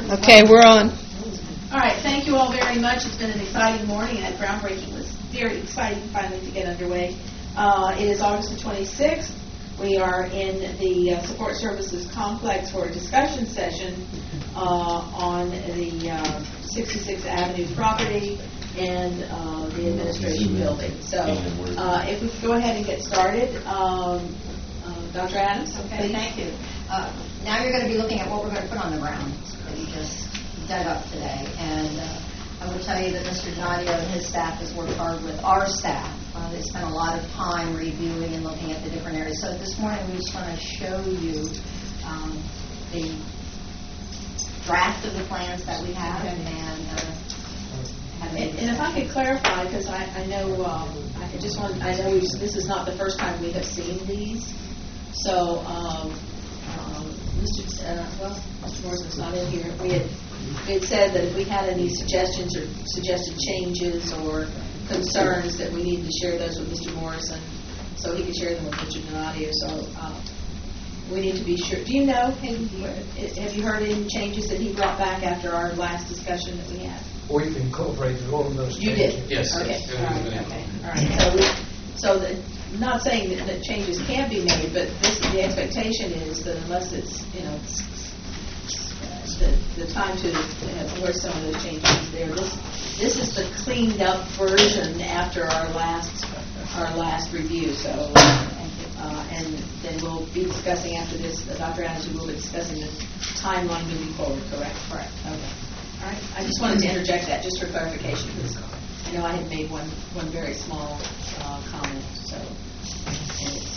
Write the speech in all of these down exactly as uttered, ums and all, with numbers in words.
Okay, we're on. All right, thank you all very much. It's been an exciting morning, and groundbreaking was very exciting finally to get underway. Uh, it is August the twenty-sixth. We are in the uh, Support Services Complex for a discussion session uh, on the uh, sixty-sixth Avenue property and uh, the administration building. So uh, if we could go ahead and get started. Um, uh, Doctor Adams, okay, please. Thank you. Uh, now you're going to be looking at what we're going to put on the ground that we just dug up today. And uh, I will tell you that Mister Donadio and his staff has worked hard with our staff. Uh, they spent a lot of time reviewing and looking at the different areas. So this morning we just want to show you um, the draft of the plans that we have. And, uh, and, and if I could clarify, because I, I know um, I just want I know we, this is not the first time we have seen these. So um, um, Mister Uh, well, Mister Morrison's not in here. We had we had said that if we had any suggestions or suggested changes or concerns, that we needed to share those with Mister Morrison, so he could share them with Mister Donadio. So uh, we need to be sure. Do you know? Have, have you heard any changes that he brought back after our last discussion that we had? We've incorporated all of those you changes. did? Yes. Okay. yes. All right. Okay. All right. So, we, so the, not saying that, that changes can be made, but this, the expectation is that unless it's, you know, the, the time to have voice some of those changes is there. This this is the cleaned up version after our last our last review. So, uh, and then we'll be discussing after this. Uh, Doctor Adams, we will be discussing the timeline moving forward. Correct? Correct. Okay. All right. I just wanted to interject that just for clarification, because I know I had made one one very small uh, comment. So, and it's,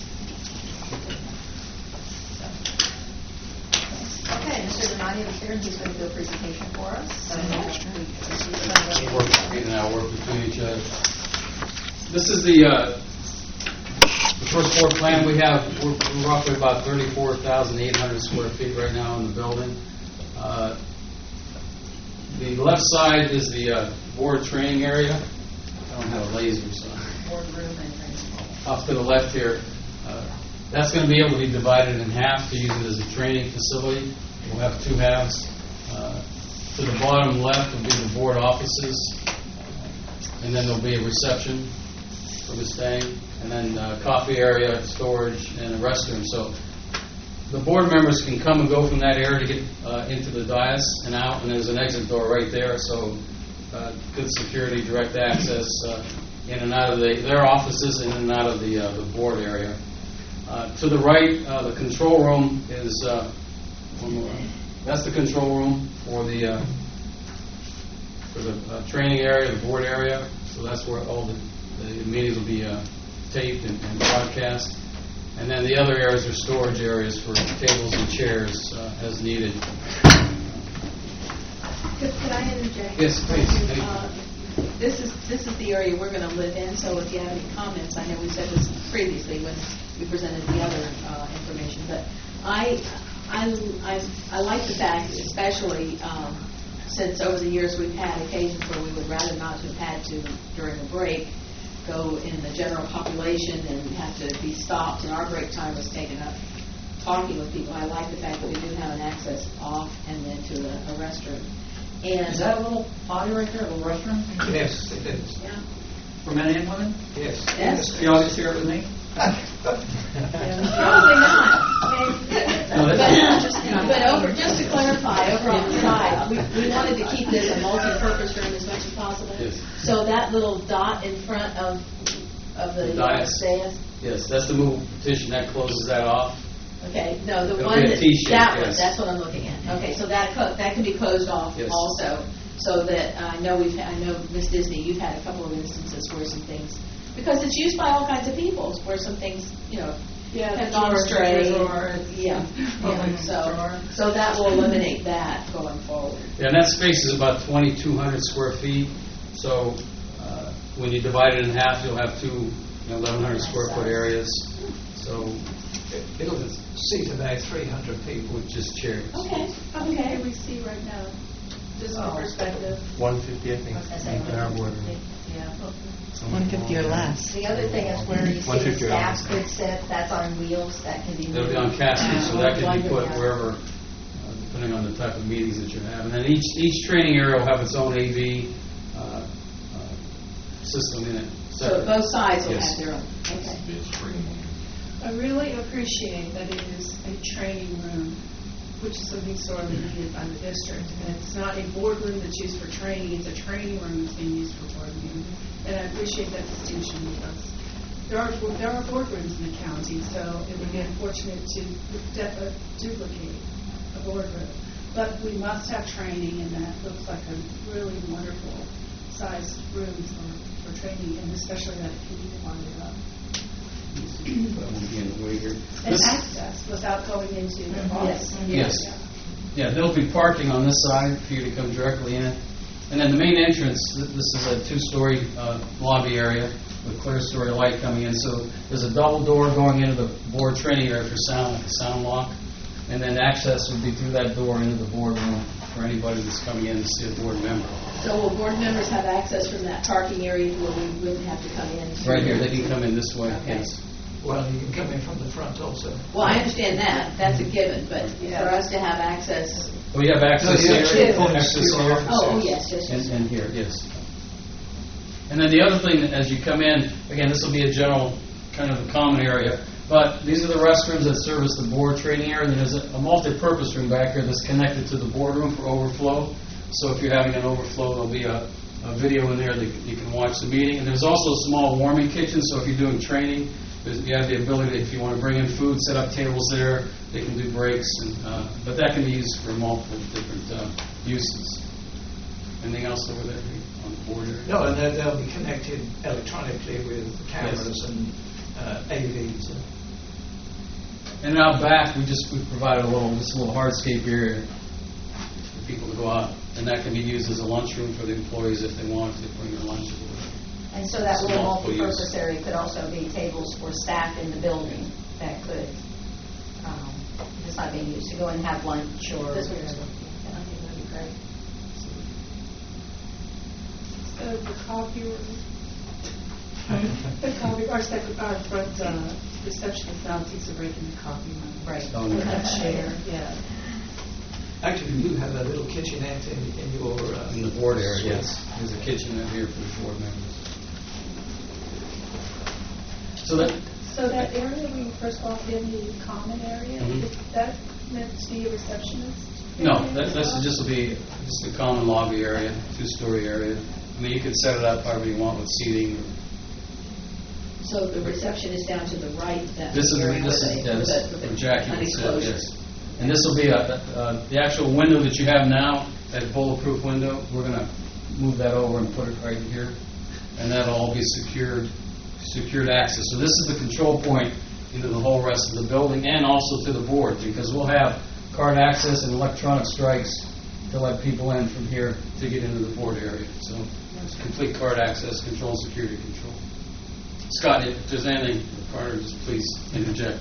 Okay, Mister Donadio is here, and he's going to do a presentation for us. So We'll work, Reed and I will work between each other. This is the, uh, the first floor plan we have. We're, we're roughly about thirty-four thousand eight hundred square feet right now in the building. Uh, the left side is the uh, board training area. I don't have a laser, so. boardroom and Off to the left here. Uh, That's going to be able to be divided in half to use it as a training facility. We'll have two halves. Uh, to the bottom left will be the board offices, and then there'll be a reception for the staying, and then uh, coffee area, storage, and a restroom. So the board members can come and go from that area to get uh, into the dais and out, and there's an exit door right there. So uh, good security, direct access uh, in and out of the, their offices, in and out of the uh, the board area. Uh, to the right, uh, the control room is, uh, one more. That's the control room for the uh, for the uh, training area, the board area. So that's where all the, the meetings will be uh, taped and, and broadcast. And then the other areas are storage areas for tables and chairs uh, as needed. Could, could I interject? Yes, please. Uh, this is this is the area we're going to live in. So if you have any comments, I know we said this previously when we presented the other uh, information, but I, I, I, I like the fact, especially um, since over the years we've had occasions where we would rather not have had to, during a break, go in the general population and have to be stopped, and our break time was taken up talking with people. I like the fact that we do have an access off and then to a, a restroom. And is that a little potty right there, a little restroom? Yes, it is. Yeah. For men and women? Yes. Yes. You always share it with me? Probably not. No, but, that's- just, but over, just to clarify, over on the side, we, we wanted to keep this a multi-purpose room as much as possible. Yes. So that little dot in front of of the, The dais. dais. Yes, that's the movable partition that closes that off. Okay, no, the It'll one be a that, T-shape, that one, yes. that's what I'm looking at. Okay, so that co- that can be closed off Yes. also, so that I know we've I know Miss Disney, you've had a couple of instances where some things, because it's used by all kinds of people, where some things, you know, Yeah, have the gone drawer, astray. the drawer. Yeah, yeah. So Drawer. so that will eliminate that going forward. Yeah, and that space is about twenty-two hundred square feet. So uh, when you divide it in half, you'll have two you know, eleven hundred square foot areas. So It, it'll seat about three hundred people. with just chairs. Okay, How many okay. do we see right now? Just for Oh. perspective. one fifty, I think, I was gonna say in our board room. Yeah. one fifty or less. The other thing is where you see one the fifty or staff less. could sit, that's on wheels, that can be moved. It'll be on casters, so that can be put wherever, uh, depending on the type of meetings that you have. And then each each training area will have its own A V uh, uh, system in it. So separate. both sides will Yes. have their own, okay. I really appreciate that it is a training room, which is something sorely needed by the district. And it's not a boardroom that's used for training, it's a training room that's being used for board meetings. And I appreciate that distinction because there are, there are boardrooms in the county, so it would be unfortunate to de- uh, duplicate a boardroom. But we must have training, and that looks like a really wonderful sized room for, for training, and especially that it can be divided up. That won't be in the way here. And This- access without going into the Yes. office. Yes. Yeah, there'll be parking on this side for you to come directly in. And then the main entrance, th- this is a two-story uh, lobby area with clear story light coming in. So there's a double door going into the board training area for sound, like a sound lock. And then access would be through that door into the boardroom for anybody that's coming in to see a board member. So will board members have access from that parking area where we wouldn't have to come in? Right here, they can come in this way, Okay. yes. Well, you can come in from the front also. Well, I understand that, that's a given, but Yeah. for us to have access, We have access No, you here, actually point access to your here. office. oh, oh, yes, yes, And, yes. and here, yes. And then the other thing, that as you come in, again, this will be a general, kind of a common area, but these are the restrooms that service the board training area, and there's a, a multi-purpose room back here that's connected to the boardroom for overflow. So if you're having an overflow, there'll be a, a video in there that you can watch the meeting. And there's also a small warming kitchen, so if you're doing training, there's, you have the ability, if you want to bring in food, set up tables there, they can do breaks, and, uh, but that can be used for multiple different uh, uses. Anything else over there on the board area? No, and they'll, they'll be connected electronically with cameras Yes. and uh, A Vs. And out back, we just we provided a little, just a little hardscape area for people to go out, and that can be used as a lunchroom for the employees if they want to bring their lunch. And so that It's little multiple use. multi-purpose area could also be tables for staff in the building that could, um, if it's not being used, to go and have lunch or That's what whatever. you're Yeah, I think that'd be great. So the coffee room, the coffee, our second, our front uh, receptionist now takes a break in the coffee room. Right. Oh, With yeah. that chair, yeah. Actually, you do have a little kitchenette in, in your... Uh, In the board area, yes. There's a kitchen out here for the board members. So that, So that area where you first walked in, the common area, Mhm. is that meant to be a receptionist? no, area that, as this well? will just be just a common lobby area, two-story area. I mean, you can set it up however you want with seating. So the reception is down to the right, that This is, area this with is, a- yes, with a- with a where Jackie would sit, unenclosed- yes. And this will be a, uh, the actual window that you have now, that bulletproof window, we're going to move that over and put it right here. And that'll all be secured, secured access. So this is the control point into the whole rest of the building and also to the board, because we'll have card access and electronic strikes to let people in from here to get into the board area. So it's complete card access, control, and security control. Scott, if there's anything, Carter, just please interject.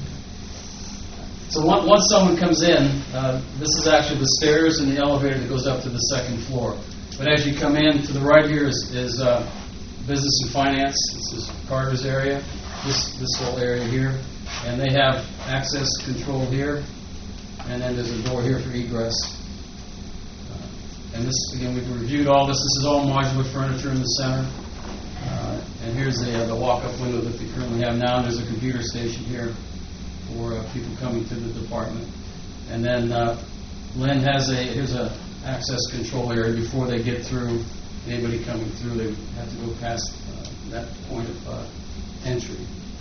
So on- once someone comes in, uh, this is actually the stairs and the elevator that goes up to the second floor. But as you come in, to the right here is, is uh, business and finance. This is Carter's area, this this whole area here. And they have access control here, and then there's a door here for egress. Uh, And this, again, we've reviewed all this. This is all modular furniture in the center. Uh, And here's the, uh, the walk-up window that we currently have now. There's a computer station here for uh, people coming to the department. And then uh, Lynn has a, here's a access control area before they get through, anybody coming through, they have to go past uh, that point of uh, entry.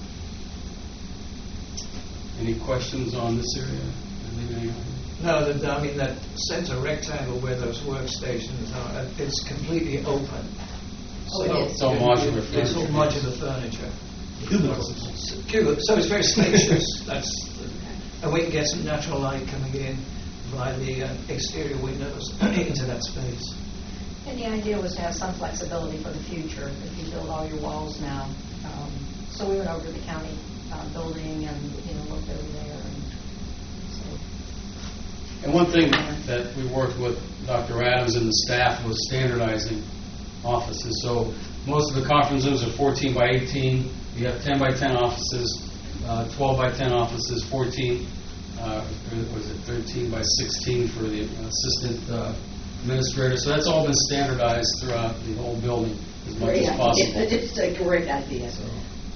Any questions on this area? Anything else? no, the, I mean, that center rectangle where those workstations are, uh, it's completely open. Oh, it is. It's all modular It's all furniture. modular furniture. Cubicles. Cubic- So it's very spacious. That's, and we can get some natural light coming in via the uh, exterior windows into that space. And the idea was to have some flexibility for the future, if you build all your walls now. Um, So we went over to the county uh, building and, you know, looked over there and so. And one thing that we worked with Doctor Adams and the staff was standardizing offices. So most of the conference rooms are fourteen by eighteen. You have ten by ten offices, uh, twelve by ten offices, fourteen uh, was it thirteen by sixteen for the assistant uh, administrator. So that's all been standardized throughout the whole building as much Great as idea. possible. It's a great idea. So.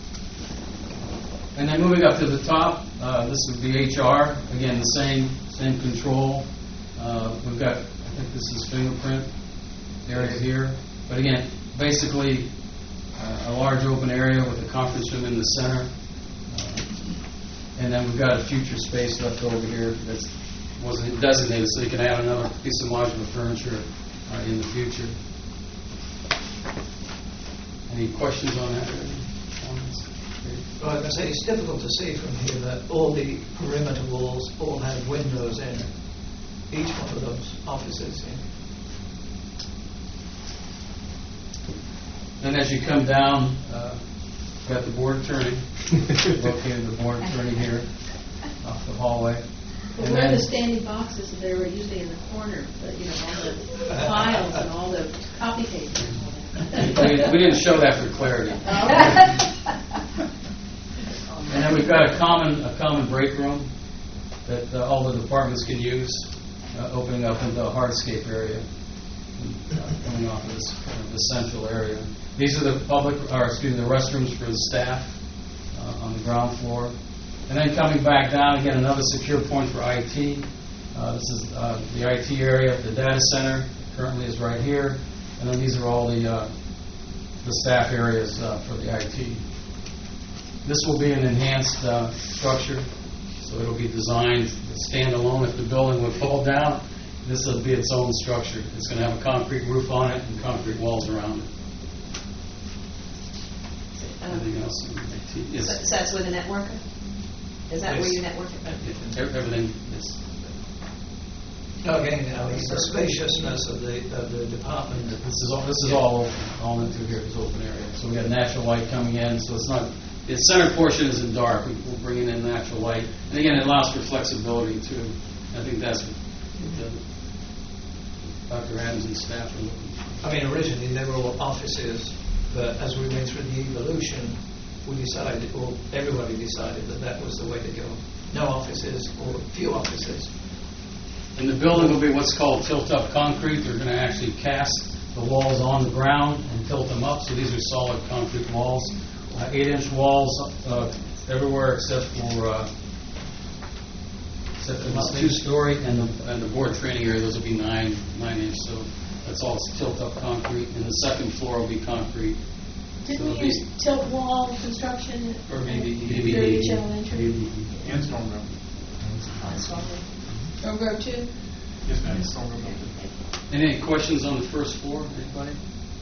And then moving up to the top, uh, this would be H R. Again, the same same control. Uh, we've got, I think this is fingerprint area here. But again, basically uh, a large open area with a conference room in the center. Uh, and then we've got a future space left over here that wasn't designated, so you can add another piece of modular furniture uh, in the future. Any questions on that? Well, I can say it's difficult to see from here that all the perimeter walls all have windows in each one of those offices. Yeah. And as you come down, uh, got the board turning, located the board turning here off the hallway. Well, And where are then- the standing boxes that are usually in the corner, but, you know, all the files and all the copy paper and all we, that? we didn't show that for clarity. And then we've got a common a common break room that uh, all the departments can use, uh, opening up into a hardscape area, uh, coming off of this kind of the central area. These are the public, or excuse me, the restrooms for the staff uh, on the ground floor. And then coming back down, again, another secure point for I T. Uh, this is uh, the I T area. The data center currently is right here. And then these are all the uh, the staff areas uh, for the I T. This will be an enhanced uh, structure, so it'll be designed standalone. If the building would fall down, this will be its own structure. It's going to have a concrete roof on it and concrete walls around it. Anything else? in I T? Yes. So so that's with a networker? Is that where Yes. you network it? Everything is. Again, I mean, the spaciousness of the of the department. This is all. This is all open. All into here is open area. So we got natural light coming in. So it's not. The center portion isn't dark. We- We're bringing in natural light, and again, it allows for flexibility too. I think that's what the, Doctor Adams and staff are looking for. I mean, originally they were all offices, but as we went through the evolution, we decided, or everybody decided, that that was the way to go. No offices or few offices. And the building will be what's called tilt-up concrete. They're going to actually cast the walls on the ground and tilt them up. So these are solid concrete walls, uh, eight-inch walls uh, everywhere except for uh, except for this two-story and the and the board training area. Those will be nine nine-inch. So that's all tilt-up concrete. And the second floor will be concrete. Didn't So we it'll use be- tilt wall construction? Or maybe Maybe Through each elementary? maybe- And storm room. Oh, it's lovely. Storm Grove too? Yes, ma'am. Storm room. Any questions on the first floor? Anybody?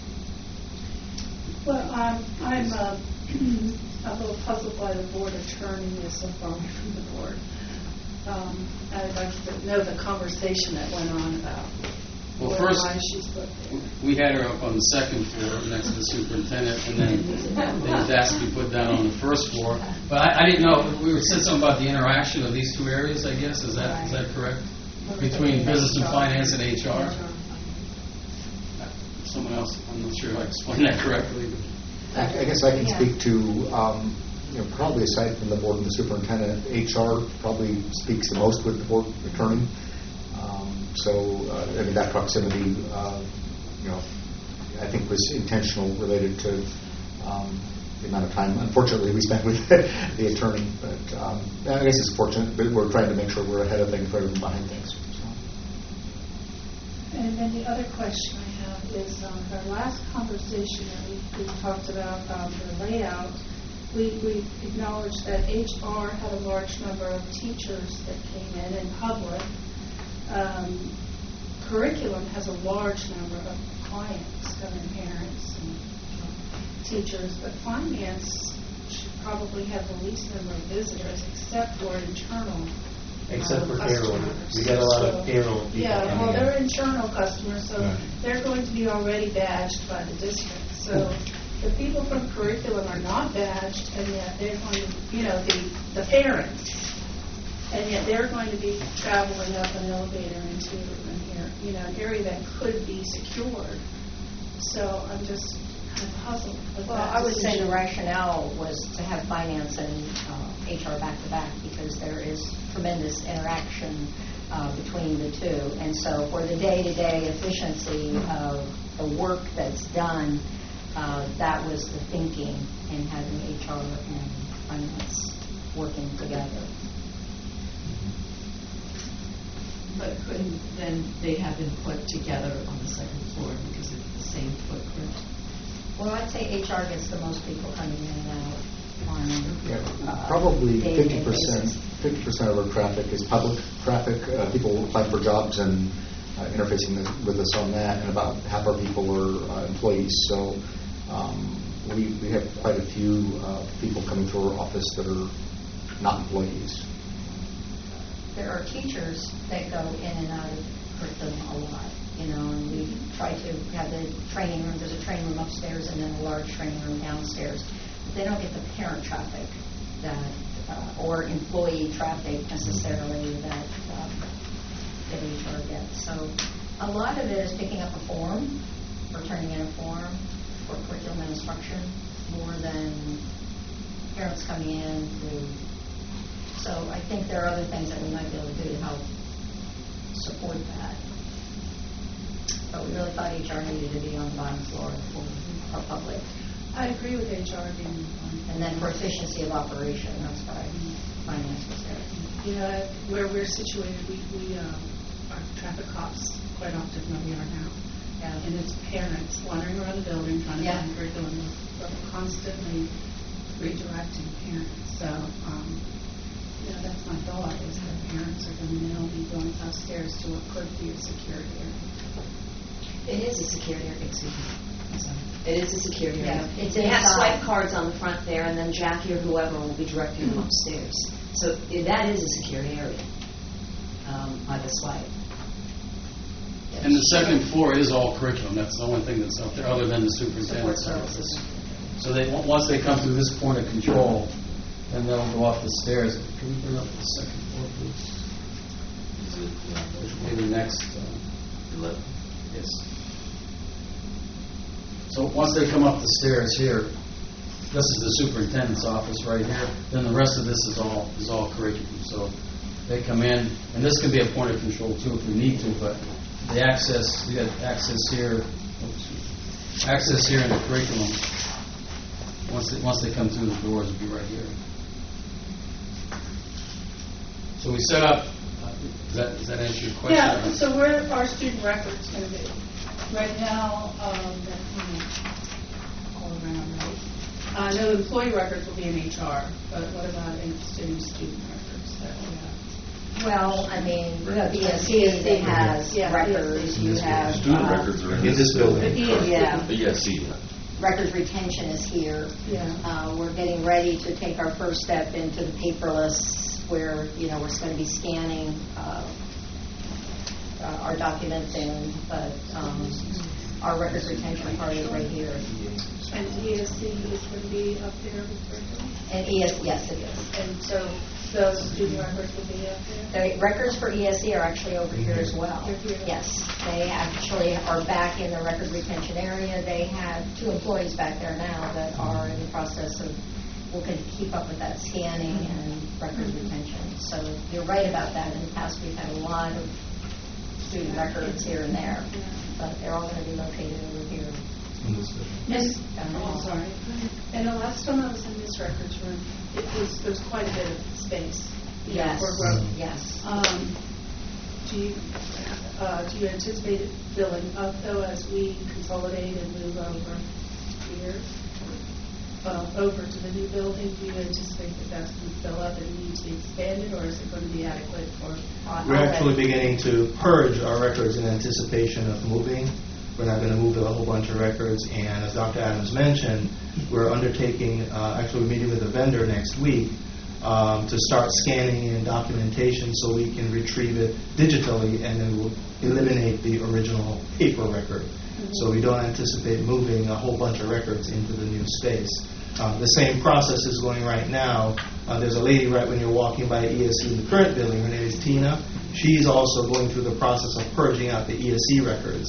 Well, I'm, I'm uh, a little puzzled by the board attorney is so far away from the board. Um, I'd like to know the conversation that went on about Well, where- first- why she's put there. We had her up on the second floor next to the superintendent, and then they was asked to be put down on the first floor. But I, I didn't know, we were said something about the interaction of these two areas, I guess, is that, is that correct? Between business and finance and H R? Someone else, I'm not sure if I explained that correctly. but- I I guess I can Yeah. speak to, um, you know, probably aside from the board and the superintendent, H R probably speaks the most with the board attorney. Um, So, uh, I mean, that proximity, uh, you know, I think was intentional, related to um, the amount of time, unfortunately, we spent with the attorney. But um, I guess it's fortunate, but we're trying to make sure we're ahead of things rather than behind things. So. And then the other question I have is, um, our last conversation that we, we talked about um, the layout, we, we acknowledged that H R had a large number of teachers that came in and public. Um, curriculum has a large number of clients, other parents and teachers, but finance should probably have the least number of visitors, except for internal. Except um, for payroll. customers. We get a lot of So- payroll people Yeah, coming well, in. they're internal customers, so Right. they're going to be already badged by the district. So the people from curriculum are not badged, and yet they're going to, you know, the, the parents, and yet they're going to be traveling up an elevator into an area, you know, an area that could be secured. So I'm just puzzled with Well, that I would say the decision. rationale was to have finance and uh, H R back-to-back because there is tremendous interaction uh, between the two. And so for the day-to-day efficiency of the work that's done, uh, that was the thinking in having H R and finance working together. But couldn't then they have been put together on the second floor because it's the same footprint? Well, I'd say H R gets the most people coming in and out on Yeah, uh, Probably day-to-day fifty percent, basis. fifty percent of our traffic is public traffic, uh, people applying for jobs and uh, interfacing with- with us on that, and about half our people are uh, employees. So um, we we have quite a few uh, people coming to our office that are not employees. There are teachers that go in and out of curriculum a lot, you know, and we try to have the training room, there's a training room upstairs and then a large training room downstairs. But they don't get the parent traffic that, uh, or employee traffic necessarily that, um, that H R gets. So a lot of it is picking up a form or turning in a form for curriculum and instruction more than parents coming in to. So I think there are other things that we might be able to do to help support that. But we really thought H R needed to be on the bottom floor for our public. I agree with H R being on. And then for efficiency of operation, that's why finance was there. You know, where we're situated, we, we, um, our traffic cops quite often where we are now. Yeah. And it's parents wandering around the building trying to Yeah. find curriculum, but we're constantly redirecting parents. So, um, you know, that's my thought, is that parents are going to now be going upstairs to what could be a security area. It is a security area, excuse me. I'm sorry. It is a security area. Yeah, it's They have inside. swipe cards on the front there, and then Jackie or whoever will be directing them upstairs. So eh, that is a security area um, by the swipe. And the second floor is all curriculum. That's the only thing that's up there, other than the Support superintendent's services. office. So they, once they come through this point of control, then they'll go up the stairs. Can we bring up the second floor, please? Which will be the next. Uh, yes. So once they come up the stairs here, this is the superintendent's office right here. Then the rest of this is all is all curriculum. So they come in, and this can be a point of control too if we need to. But the access, you got access here, oops, access here in the curriculum. Once they, once they come through the doors, will be right here. So we set up. Uh, does that does that answer your question? Yeah, so where are our student records going to be? Right now, um, they're kind of all around, right? I know employee records will be in H R, but what about in student student records that we have? Well, I mean, you have E S C that has Yeah, records, you have. Student uh, records are in In this building. Yeah. Yeah, see. Records retention is here. Yeah. Uh, We're getting ready to take our first step into the paperless, where, you know, we're going to be scanning uh, uh, our documents in, but um, our records retention part is right here. And E S C is going to be up there with curriculum? And E S, yes, it is. And so those student records will be up there? The records for E S C are actually over here as well. They're here. Yes, they actually are back in the record retention area. They have two employees back there now that are in the process of working to keep up with that scanning and records retention. So you're right about that. In the past, we've had a lot of student records here and there, but they're all going to be located over here. Yes. Down the Oh, hall. sorry. And the last time I was in this records room, it was, there was quite a bit of space. you know, Yes, For growth. yes. Um, do you, uh, do you anticipate it filling up though as we consolidate and move over here? Uh, over to the new building, do you anticipate that that's going to fill up and need to be expanded, or is it going to be adequate for? I'll- We're I'll actually let- beginning to purge our records in anticipation of moving. We're not going to move a whole bunch of records, and as Doctor Adams mentioned, we're undertaking, uh, actually we're meeting with a vendor next week um, to start scanning in documentation so we can retrieve it digitally, and then we'll eliminate the original paper record. Mm-hmm. So we don't anticipate moving a whole bunch of records into the new space. Uh, the same process is going right now. Uh, there's a lady right when you're walking by E S C in the current building. Her name is Tina. She's also going through the process of purging out the E S C records.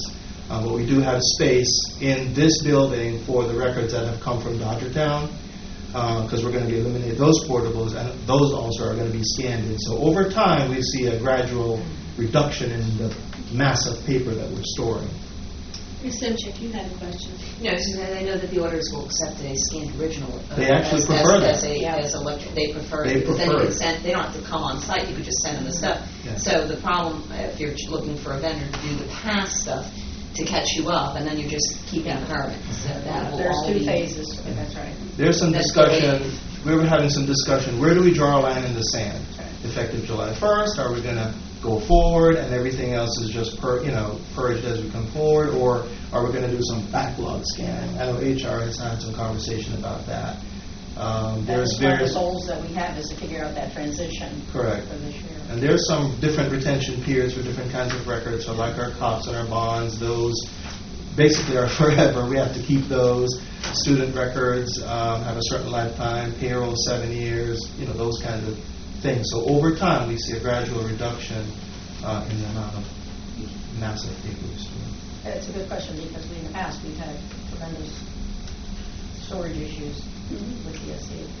Uh, But we do have space in this building for the records that have come from Dodgertown, because we're going to be eliminating those portables, and those also are going to be scanned in. So over time, we see a gradual reduction in the mass of paper that we're storing. Miz Simchick, you had a question. No, it's just that I know that the auditors will accept a scanned original. uh, They actually as- prefer as- that. As a, Yeah. as electric, they prefer They it, because then you prefer can it. send, they don't have to come on site, you could just send them the stuff. Yeah. So the problem, uh, if you're looking for a vendor to do the past stuff, to catch you up, and then you're just keeping current, so that will There's all two be. phases, to it, that's right. There's some That's the way- discussion, we were having some discussion, where do we draw a line in the sand? Effective July first, are we going to go forward and everything else is just, per you know, purged as we come forward, or are we going to do some backlog scanning? I know H R has had some conversation about that. Um, There's That's one of various... the goals that we have, is to figure out that transition. Correct. For this year. And there's some different retention periods for different kinds of records, so like our COPS and our bonds, those basically are forever. We have to keep those. Student records um, have a certain lifetime, payroll seven years, you know, those kinds of things. So over time, we see a gradual reduction uh, in the amount of massive paper we store. It's a good question, because we, in the past, we've had tremendous storage issues with the S C.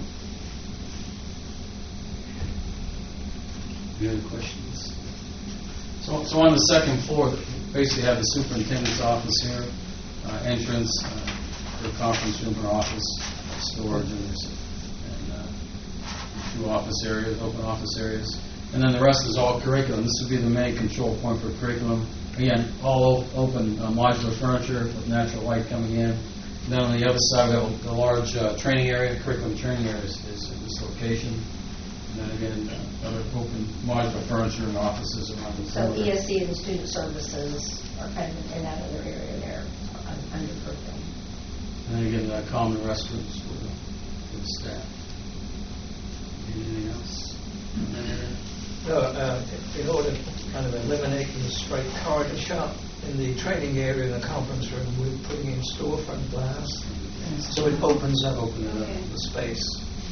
Any other questions? So, so on the second floor, basically have the superintendent's office here, uh, entrance, uh, for a conference room or office, storage, and there's and, uh, two office areas, open office areas. And then the rest is all curriculum. This would be the main control point for curriculum. Again, all o- open uh, modular furniture with natural light coming in. And then on the other side, we have a, a large uh, training area, curriculum training area is, is in this location. And then again, uh, other open modular furniture and offices around the So perimeter. E S C and student services are kind of in that other area there, un- under curriculum. And then again, uh, common restrooms for the, for the staff. Anything else in that area? No, uh, in order to kind of eliminate the straight corridor shot in the training area in the conference room, we're putting in storefront glass, so it opens up Open it up. Okay. the space.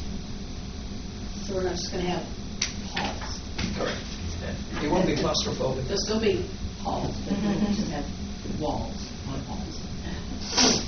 So we're not just going to have halls. Correct. Yeah. It won't be claustrophobic. There'll still be halls, but we'll just have walls, not halls.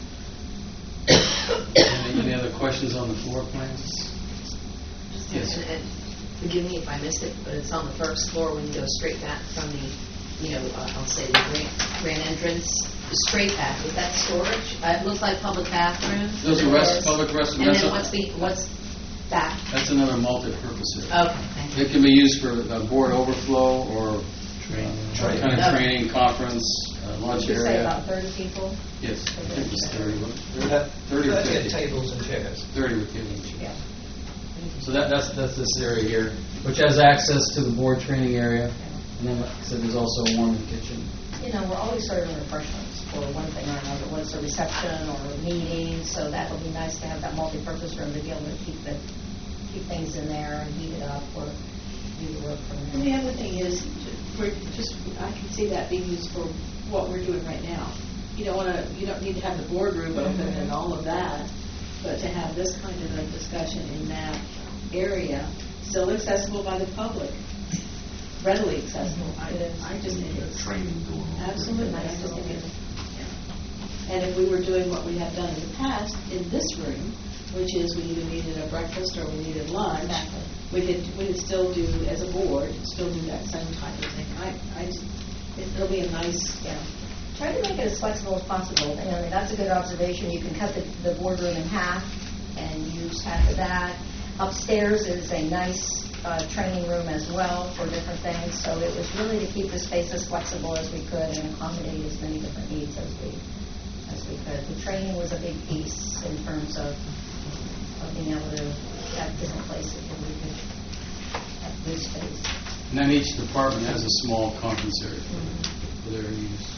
Any, any other questions on the floor plans? Yes. And- and Forgive me if I missed it, but it's on the first floor when you go straight back from the, you know, uh, I'll say the grand, grand entrance, straight back. Is that storage? Uh, It looks like public bathrooms. Those are and rest, doors. public restrooms. And That's then a- what's the, what's back? That's another multi-purpose area. Okay, thank you. It can be used for uh, board overflow or uh, kind of training, conference, uh, lunch Did you say area. about thirty people? Yes, I think it was thirty. wasn't it? That- thirty or that's fifty. it, tables and chairs. thirty with tables. Yeah. So that, that's, that's this area here, which has access to the board training area. And then, like I said, there's also a warming kitchen. You know, we're always serving refreshments for one thing or another, whether it's a reception or a meeting, so that would be nice to have that multi-purpose room to be able to keep the, keep things in there and heat it up or do the work from And the there. other thing is, we're just, I can see that being used for what we're doing right now. You don't want to, you don't need to have the boardroom open and all of that, but to have this kind of a discussion in that area, still accessible by the public, readily accessible. I, I just think it's absolutely, I just think it's, yeah. And if we were doing what we have done in the past in this room, which is we either needed a breakfast or we needed lunch, Exactly. we could, we could still do, as a board, still do that same type of thing. I, I, just- it'll be a nice, Yeah. Try to make it as flexible as possible. And, I mean, that's a good observation. You can cut the, the boardroom in half and use half of that. Upstairs is a nice uh, training room as well for different things. So it was really to keep the space as flexible as we could and accommodate as many different needs as we as we could. The training was a big piece in terms of, of being able to have different places where we could have good space. And then each department has a small conference area for their use.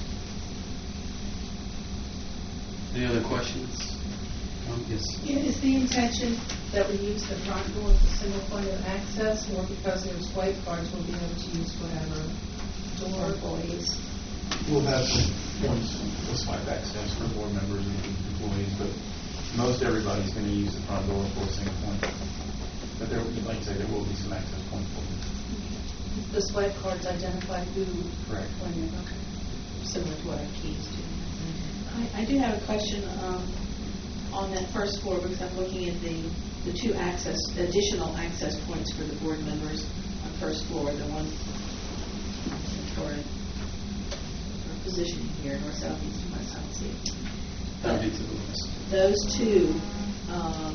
Any other questions? Um, Yes. Yeah, is the intention that we use the front door as a single point of access, or because there's white cards, we'll be able to use whatever door? Employees. We'll have some points of swipe access for board members and employees, but most everybody's going to use the front door for a single point. But there, like I say, there will be some access points for them. The swipe cards identify who? Correct. When you're, okay. similar to what our keys do. I, I do have a question um, on that first floor, because I'm looking at the, the two access, additional access points for the board members on first floor, the one for for positioning here, north, south, east, and west, I don't see it. That'd be to the west. Those two, um,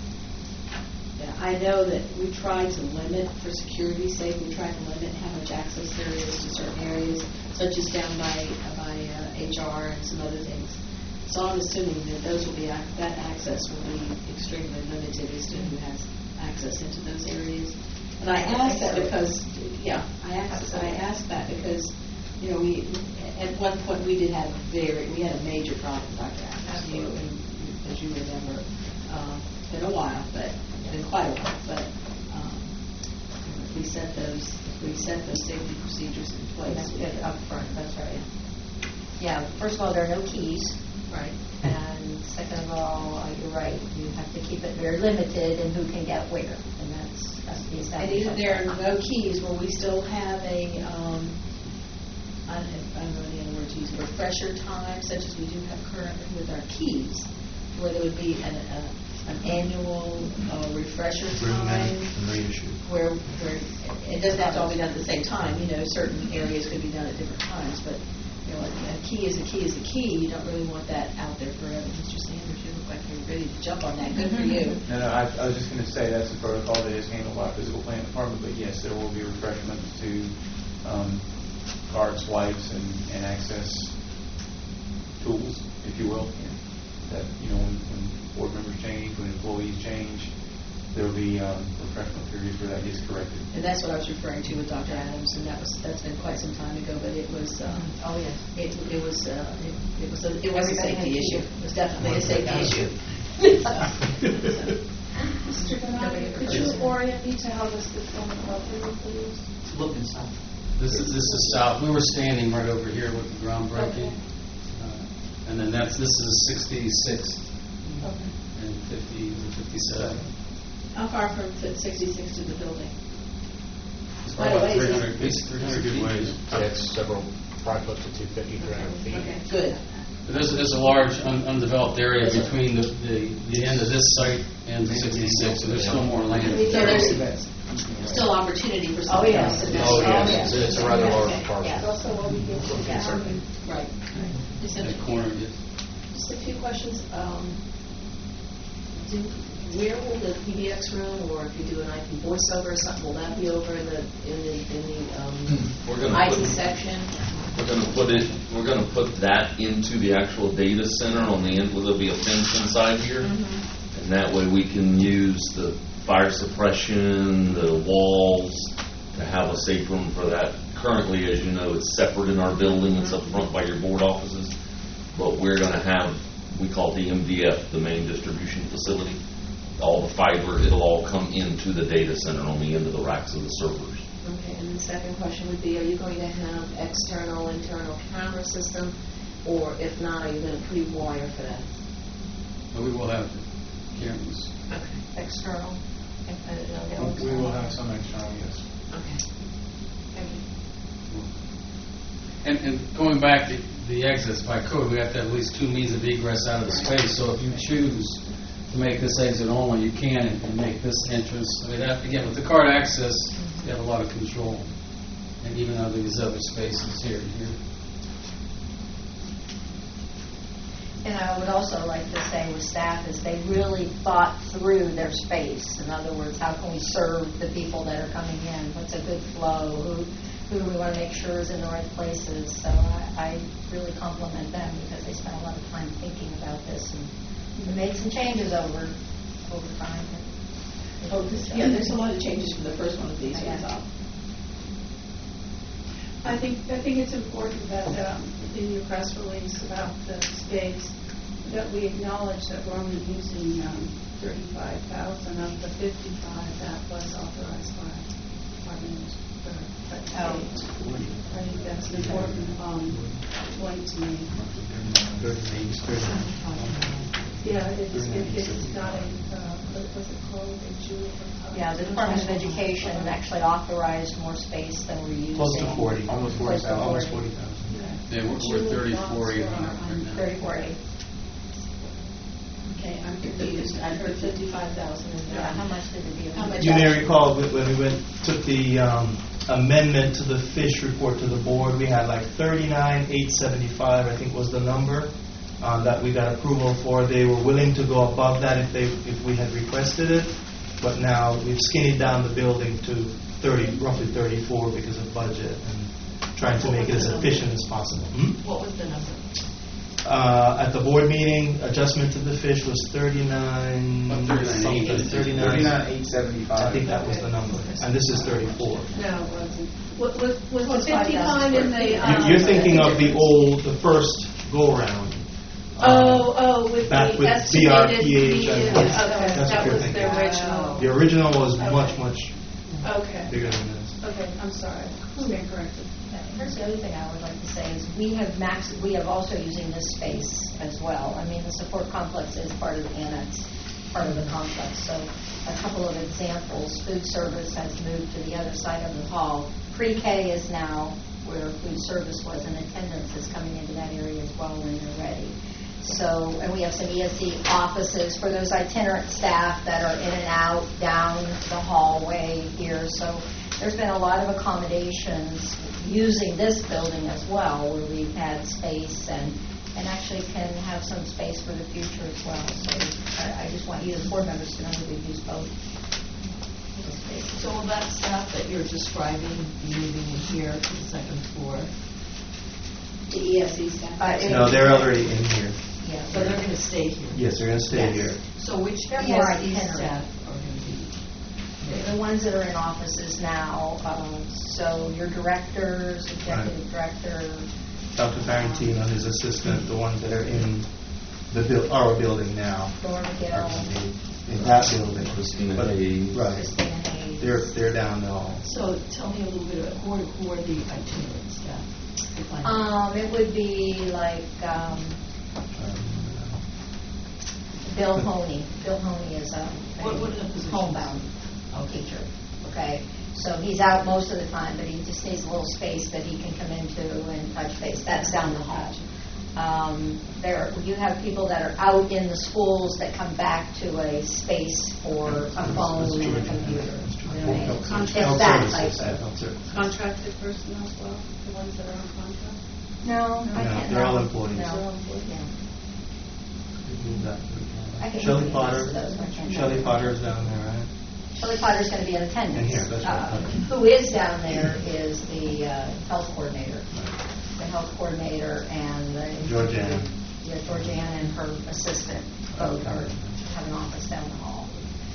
yeah, I know that we tried to limit, for security's sake, we tried to limit how much access there is to certain areas, such as down by, by uh, H R and some other things. So I'm assuming that those will be, ac- that access will be extremely limited as to who has access into those areas. And I ask that because, yeah, I asked, I asked that because, you know, we, at one point, we did have very, we had a major problem, Doctor Adams, you, and as you remember. Um, It's been a while, but, been quite a while, but um, if we set those, if we set those safety procedures in place. That's good, up front, that's right. Yeah, first of all, there are no keys. Right. And second of all, uh, you're right, you have to keep it very limited in who can get where, and that's, that's the And established. even there are no keys, will we still have a, um, I don't I don't know any other word to use, refresher time, such as we do have currently with our keys, where there would be an, a, an annual uh, refresher Bring them time? and reissue. Where, where, it doesn't have to all be done at the same time, you know, certain areas could be done at different times, but, you know, a a key is a key is a key, you don't really want that out there forever. Mister Sanders, you look like you're ready to jump on that, good for you. No, no, I, I was just going to say that's a protocol that is handled by our physical plant department, but yes, there will be refreshments to um, card swipes and, and access tools, if you will. That, you know, when, when board members change, when employees change, there will be um, refreshment periods where that gets corrected. And that's what I was referring to with Doctor Adams, and that was, that's been quite some time ago, but it was, um, Oh, yes. it, it was, uh, it, it was, a, it was a Everybody safety had issue. to- It was definitely a safety issue. Mister Bernard, could you orient me to how this is going to properly, please? Look inside. This is, this is south. We were standing right over here with the groundbreaking. Okay. Uh, And then that's, this is sixty-six Okay. and fifty, fifty-seven. How far from sixty-six to the building? It's Quite a about ways, three isn't hundred, it? it's three hundred good ways. Yeah, it's several, probably close to two fifty, three hundred feet. Okay, good. But There's, there's a large un- undeveloped area between the, the, the end of this site and sixty-six, so there's still more land. So there's still opportunity for some. Oh, yes. Oh, yes, yes. it's it's a rather large Okay, parcel. yeah. Also, what we get to Yeah. down. Right. Just That a- corner is. Just a few questions. Um, do, where will the P B X room, or if you do an I P voiceover or something, will that be over in the in the in the um, We're gonna I T put- section? We're going to put it, we're going to put that into the actual data center on the end, where there'll be a fence inside here. Mm-hmm. And that way we can use the fire suppression, the walls, to have a safe room for that. Currently, as you know, it's separate in our building, it's up front by your board offices. But we're going to have, we call it the M D F, the main distribution facility. All the fiber, it'll all come into the data center on the end of the racks of the servers. Okay, and the second question would be, are you going to have external, internal camera system, or if not, are you going to pre-wire for that? But we will have cameras. Okay. External. and, uh, they'll We will have some external, yes. Okay. Thank you. And, and going back, the, the exits by code, we have to have at least two means of egress out of the space. So if you choose to make this exit only, you can, and, and make this entrance. I mean, that, again, with the card access, you have a lot of control. And even though these other spaces here and here. And I would also like to say with staff is they really thought through their space. In other words, how can we serve the people that are coming in? What's a good flow? Who, who do we want to make sure is in the right places? So I, I really compliment them because they spent a lot of time thinking about this and we made some changes over over time. Oh, this, yeah, there's a lot of changes from the first one of these. Yeah. we thought. I think, I think it's important that um, in your press release about the space, that we acknowledge that we're only using um, thirty-five thousand of the fifty-five that was authorized by our minister. Oh. I think that's an important um, point to me. Yeah, it's, it- it's not a, uh, what was it called, a jewel? Yeah, the Department of Education actually authorized more space than we're using. Close to forty. Almost Close to forty thousand. Almost forty. forty thousand. Yeah. Yeah, we're, we're thirty-four eight hundred right now. Thirty-four eight. Okay, I'm confused. I heard fifty-five thousand in there. Yeah, how much did it be? How much You may else? recall when when we went, took the um, amendment to the fish report to the board, we had like thirty-nine eight seventy-five, I think was the number, uh, that we got approval for. They were willing to go above that if they, if we had requested it, but now we've skinnied down the building to thirty, roughly thirty-four because of budget and trying to What make it was as the number? efficient as possible. Hmm? What was the number? Uh, At the board meeting, adjustment to the fish was thirty-nine, About thirty-nine eight. something, thirty-nine. Thirty-nine eight seventy-five. I think that was the number, and this is thirty-four. No, it wasn't. Was, was, was Was the five thousand fifty-five in square feet. the? You- um, You're thinking of the old, the first go-around. Oh, oh, with Back the with estimated. B R P H and- median- Yes, Okay, that's what that you're was thinking. the original. The original was Okay. much, much Okay, bigger than this. okay, I'm sorry. Stand corrected. Here's the other thing I would like to say is we have max, we have also using this space as well. I mean, the support complex is part of the annex, part of the complex. So a couple of examples, food service has moved to the other side of the hall. Pre-K is now where food service was, and attendance is coming into that area as well when they're ready. So, and we have some E S C offices for those itinerant staff that are in and out down the hallway here. So there's been a lot of accommodations using this building as well, where we've had space and, and actually can have some space for the future as well. So I, I just want you as board members to know that we've used both. spaces. So will that staff that you're describing be moving in here to the second floor? The E S C staff. Uh, it- No, they're already in here. Yeah, So they're going to stay here? Yes, they're going to stay Yes. here. So which They're E more S C itinerant. staff are going to be The there? ones that are in offices now, um, so your directors, executive director, Doctor Farentino, his assistant, the ones that are in the, buil- our building now. Dora are McGill, gonna be in that building. Christina But- Hayes. Right. Christina Hayes. They're, they're down the hall. So tell me a little bit about who are, who are the itinerant staff? If I may. Um, it would be like, um, Um, Bill Honey. Bill Honey is a What- what are the positions? homebound teacher, okay? So he's out most of the time, but he just needs a little space that he can come into and touch base. That's down the hall. Um, there, you have people that are out in the schools that come back to a space for a phone and a computer. You know, It's Health that services, type of. health services. Contracted personnel as well, the ones that are on contract? No, I No, can't. they're all no. employees. No, They're all employees. yeah. Move that. I can Shelley move the Potter, rest of those, I can't Shelley move. Potter's down there, right? Shelley Potter's going to be in attendance. In here, that's right. Uh, Who is down there is the uh, health coordinator. The health coordinator and the... Georgiana. Yeah, Georgiana and her assistant both are, have an office down the hall.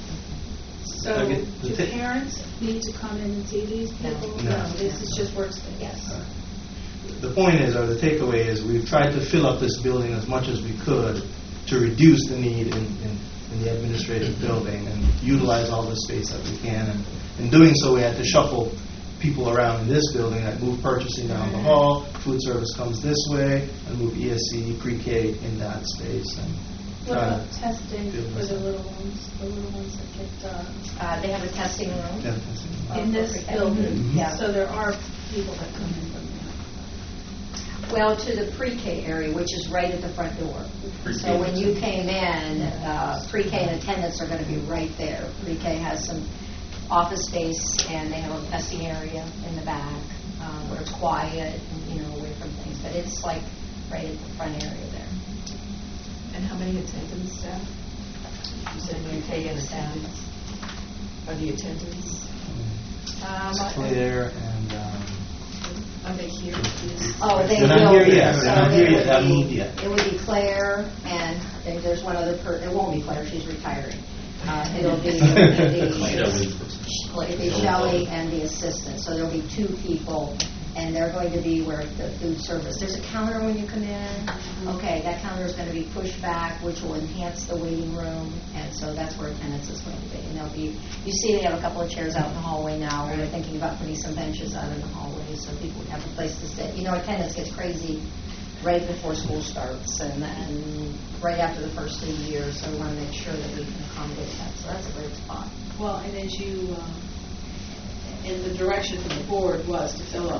So Okay, the do ti- parents need to come in and see these No. people? No. This is just workspace? Yes. The point is, or the takeaway is, we've tried to fill up this building as much as we could to reduce the need in, in, in the administrative building and utilize all the space that we can. And in doing so, we had to shuffle people around in this building, that move purchasing down the hall, food service comes this way, and move E S C, pre-K in that space. And What try about to testing fill for this the up. little ones, the little ones that get done? Uh, They have a testing room. Yeah, that's it. uh, In for this pre-K. building? Mhm. Yeah. So there are people that come in from there? Well, to the pre-K area, which is right at the front door. Pre-K So when you is- came in, uh, pre-K and attendants are going to be right there. Pre-K has some office space, and they have a testing area in the back um, where it's quiet and, you know, away from things. But it's like right at the front area there. And how many attendance staff? You said pre-K and attendance. Are the attendants, Um, It's Claire and, um, are they here? Oh, they They're not will here be. yet. So They're not it here yet. would They haven't be- moved yet. It would be Claire, and I think there's one other per, it won't be Claire, she's retiring. Uh, It'll be Shelley. the, it'll be Shelley and the assistant, so there'll be two people, and they're going to be where the food service, there's a counter when you come in. Okay, that counter is going to be pushed back, which will enhance the waiting room, and so that's where attendance is going to be. And there'll be, you see they have a couple of chairs out in the hallway now, we're thinking about putting some benches out in the hallway so people have a place to sit. You know, attendance gets crazy right before school starts, and then right after the first of the year, so we want to make sure that we can accommodate that, so that's a great spot. Well, and as you, um, and the direction from the board was to fill up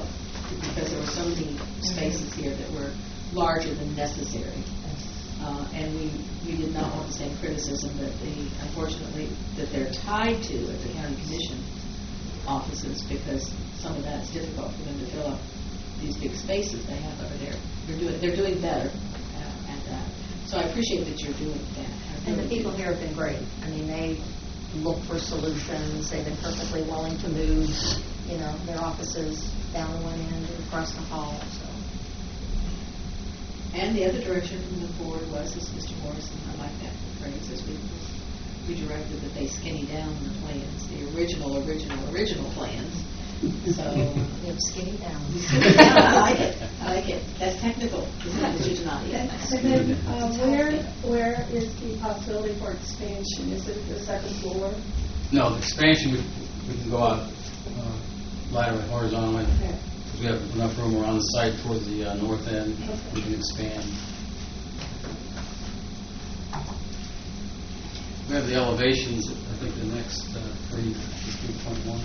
because there were so many spaces here that were larger than necessary. Uh, and we, we did not want the same criticism that the, unfortunately, that they're tied to at the county commission offices, because some of that's difficult for them to fill up these big spaces they have over there. They're doing, they're doing better uh, at that. So I appreciate that you're doing that. I And the really people do. here have been great. I mean, they look for solutions. They've been perfectly willing to move, you know, their offices down one end or across the hall, so. And the other direction from the board was, as Mister Morrison, I like that phrase, as we, we directed that they skinny down the plans, the original, original, original plans. So, You know, skinny down. skinny down, I like it, I like it. That's technical, isn't it, Mister Donadio? And then, uh, where, where is the possibility for expansion? Is it the second floor? No, the expansion, we, we can go out uh, laterally, horizontally. Okay. Because we have enough room around the site towards the uh, north end. Okay. We can expand. We have the elevations, I think the next uh, three, three point one.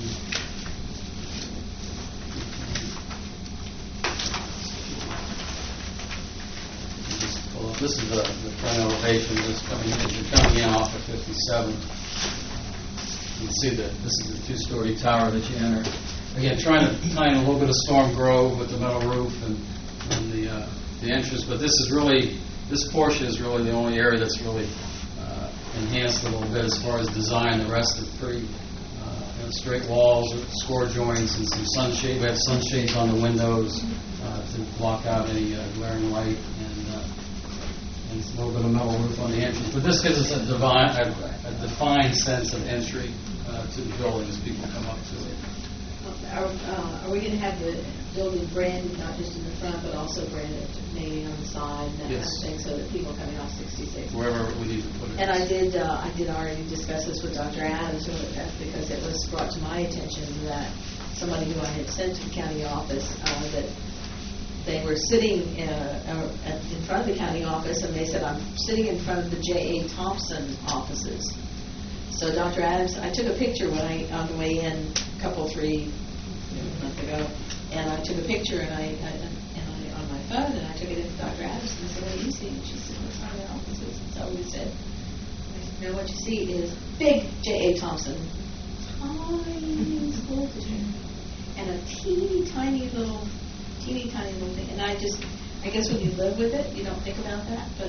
Just pull up. This is the, the front elevation that's coming in. You're coming in off of fifty-seven. You can see that this is the two-story tower that you enter. Again, trying to tie in a little bit of Storm Grove with the metal roof and, and the uh, the entrance, but this is really, this portion is really the only area that's really uh, enhanced a little bit as far as design. The rest is pretty uh, you know, straight walls with score joints and some sunshade. We have sunshades on the windows uh, to block out any uh, glaring light, and, uh, and a little bit of metal roof on the entrance. But this gives us a, divine, a, a defined sense of entry uh, to the building as people come up to it. Are, uh, are we going to have the building branded, not just in the front, but also branded maybe on the side and that Yes. kind of thing, so that people coming off sixty-six? Wherever we need to put it. And I did, uh, I did already discuss this with Doctor Adams, really, that's because it was brought to my attention that somebody who I had sent to the county office, uh, that they were sitting uh, uh, at- in front of the county office, and they said, I'm sitting in front of the J A. Thompson offices. So Doctor Adams, I took a picture when I, on the way in, a couple, three, you know, a month ago, and I took a picture and I, I and I on my phone, and I took it into Doctor Adams, and I said, what do you see? And she said, what's on the offices? And so we said, you know, what you see is big J A. Thompson, tiny school district, and a teeny tiny little, teeny tiny little thing. And I just, I guess when you live with it, you don't think about that, but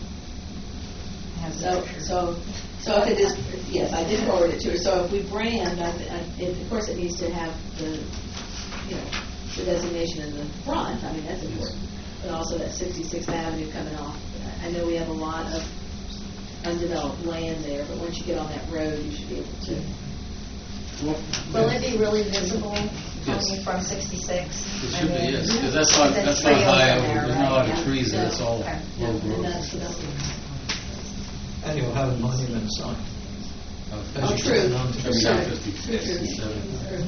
so, so, so if it is, yes, I did forward it to her. So if we brand, I, I, it, of course, it needs to have the, you know, the designation in the front. I mean, that's important. But also that sixty-sixth Avenue coming off. I know we have a lot of undeveloped land there, but once you get on that road, you should be able to. Will it be really visible Yes. coming from sixty-six? It I should be, mean, yes, because that's not, the that's not trails high, in there, over. There's not a lot right? of Yeah. trees there, it's all Okay. low And growth. that's, that's And you'll have a monument sign. Oh, As you true. come down to- True. coming down True. fifty, True. fifty-seven.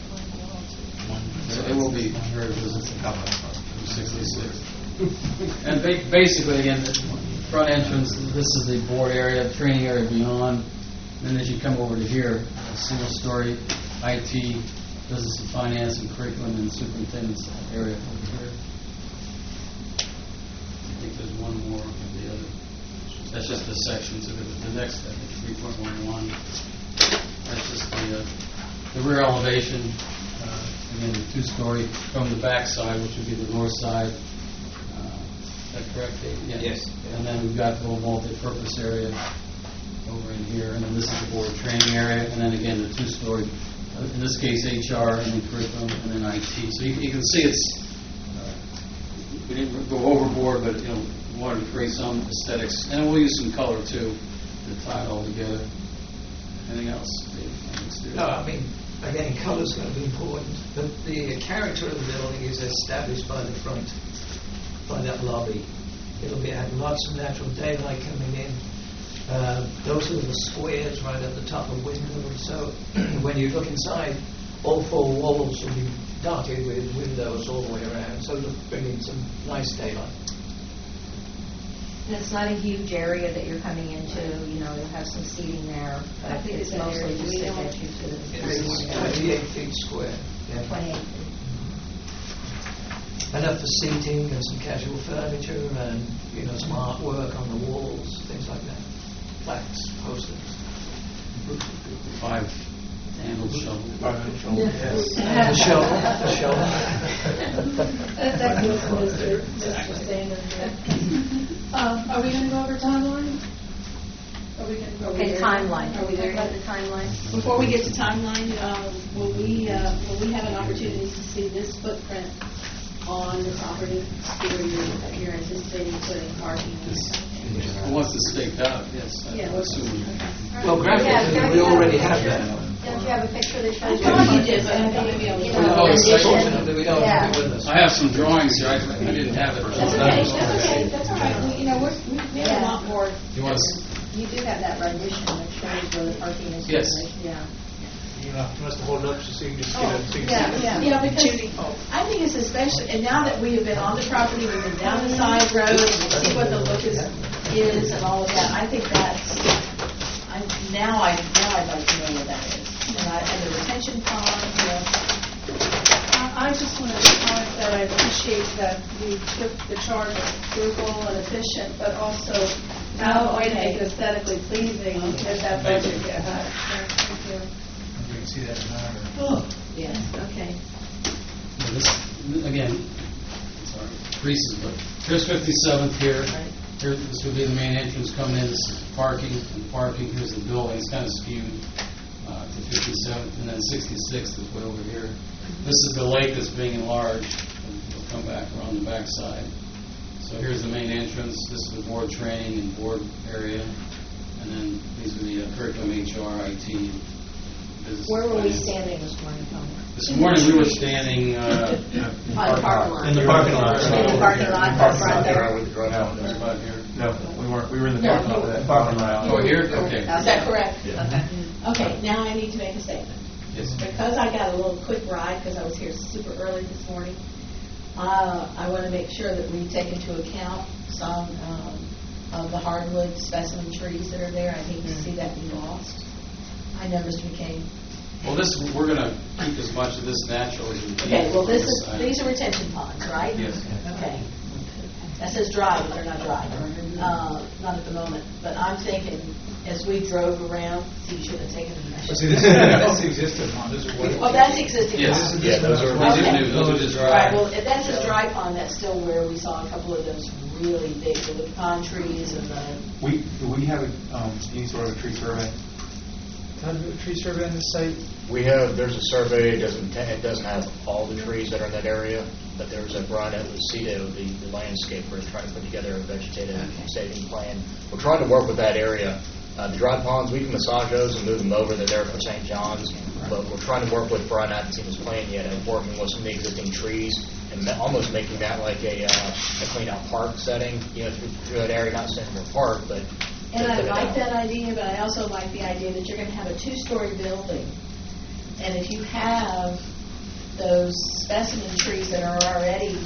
It will be very visible from sixty-six. And ba- basically, again, the front entrance, this is the board area, training area beyond. Then as you come over to here, a single story I T, business and finance and curriculum and superintendent's area over here. I think there's one more of the other. That's just the sections of it. The next, I think, three point one one. That's just the, uh, the rear elevation. Uh, again, the two-story from the back side, which would be the north side. Uh, is that correct, Dave? Yeah. Yes. And then we've got the little multi-purpose area over in here, and then this is the board training area, and then again the two-story. Uh, in this case, H R, and then curriculum, and then I T. So you, you can see it's. Uh, we didn't go overboard, but you know, we wanted to create some aesthetics, and we'll use some color too to tie it all together. Anything else, Dave? No, I mean, again, colour's going to be important, but the character of the building is established by the front, by that lobby. It'll be have lots of natural daylight coming in. Uh, those little squares right at the top of windows. So when you look inside, all four walls will be dotted with windows all the way around. So it'll bring in some nice daylight. And it's not a huge area that you're coming into, you know, you'll have some seating there, I but think it's it's that mostly area. just We to don't- get you to the It's training area. twenty-eight feet square. Yeah. twenty-eight. enough for seating and some casual furniture and, you know, some artwork on the walls, things like that. Plaques, posters. Five handle shovel. Yes. And the shovel, the shovel. That's excellent, Mister Mister Sanders. Um, Are we going to go over timeline? Are we going to go? Okay, timeline. Are we there? Talk about the timeline? Before we get to timeline, um, will we, uh, will we have an opportunity to see this footprint on the property where you're, you're anticipating putting parking and stuff? Once it's staked out, yes, I Yeah, assume. Well, graphically, we already have that. Don't you have a picture that I shows? thought you did, but I thought maybe I was You wrong. know, Oh, it's rendition? Unfortunately, we don't have it with us. I have some drawings here, I I didn't have it. That's okay, that's okay, that's all right. We- You know, we're, we we have a lot more. You want to, You do have that rendition that shows where the parking is. Yes. Yeah. You know, you must hold it up so you can just Oh, yeah, yeah, yeah, because I think it's especially, and now that we have been on the property, we've been down the side road, and we see what the look is, is and all of that, I think that's, I, now I, now I'd like to know what that is. And I, and the retention pond, you know, I I just want to comment that I appreciate that you took the charge of frugal and efficient, but also found a way to make it aesthetically pleasing as that budget gets. Thank you. You can see that in our. yes, okay. well, this, again, sorry, creases, but here's fifty-seventh here. Right. Here, this would be the main entrance coming in, this is parking, and parking, here's the building, it's kind of skewed uh, to fifty-seventh, and then sixty-sixth is way over here. This is the lake that's being enlarged, and we'll come back around the back side. So here's the main entrance, this is the board training and board area, and then these are the uh, curriculum, H R, I T, business. Where were we finance. standing this morning, Tom? This morning, we were standing uh, On the parking lot. In the parking lot. In the parking lot, that's right there. With the garage No, on right there. about here. No, we weren't, we were in the No, parking lot. you- of that Parking lot. Oh, here? Okay. Is that correct? Yeah. Okay. Okay, now I need to make a statement. Yes. Because I got a little quick ride, because I was here super early this morning, uh, I want to make sure that we take into account some um, of the hardwood specimen trees that are there. I hate to see that be lost. I know, Mister McCain. Well, this, we're going to keep as much of this natural as we can. Okay, well, this on is, side. these are retention ponds, right? Yes. Okay. That says dry, but they're not dry. Uh, Not at the moment. But I'm thinking, as we drove around, see, you should have taken a measure. See, this is, that's the existing one, this is what. Oh, that's existing. Yes. pond. Yeah, those are- These are Okay. new, those are just All right, dry. well, if that says dry pond, that's still where we saw a couple of those really big, the pond trees and the, We, do we have a, um, any sort of tree survey? How to do a tree survey on this site? We have, there's a survey, it doesn't, it doesn't have all the trees that are in that area, but there's a Brian Lucido, the the landscaper, trying to put together a vegetative saving plan. We're trying to work with that area. Uh, The dry ponds, we can massage those and move them over, they're there for Saint John's, but we're trying to work with Brian, I haven't seen his plan yet, of working with some of the existing trees and ma- almost making that like a uh, a clean-out park setting, you know, through through that area, not saying we're a park, but. and I but, uh, like that idea, but I also like the idea that you're going to have a two-story building. And if you have those specimen trees that are already